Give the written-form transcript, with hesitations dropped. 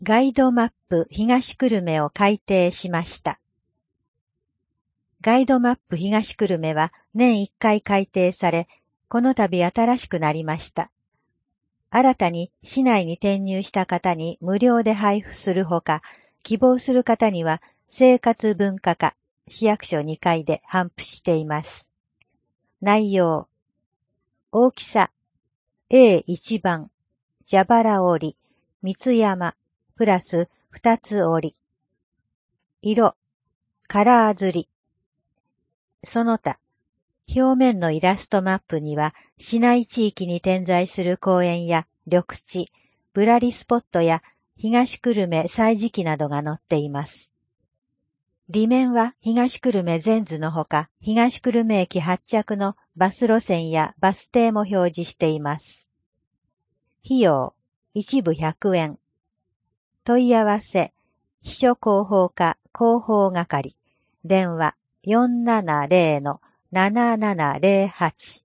ガイドマップ東久留米を改訂しました。ガイドマップ東久留米は年1回改訂され、この度新しくなりました。新たに市内に転入した方に無料で配布するほか、希望する方には生活文化課市役所2階で頒布しています。内容。大きさ A1 番蛇腹折り三つ山プラス2つ折り。色カラー刷り。その他、表面のイラストマップには市内地域に点在する公園や緑地、ぶらりスポットや東久留米歳時記などが載っています。裏面は東久留米全図のほか、東久留米駅発着のバス路線やバス停も表示しています。費用、一部100円。問い合わせ、秘書広報課広報係。電話、470-7708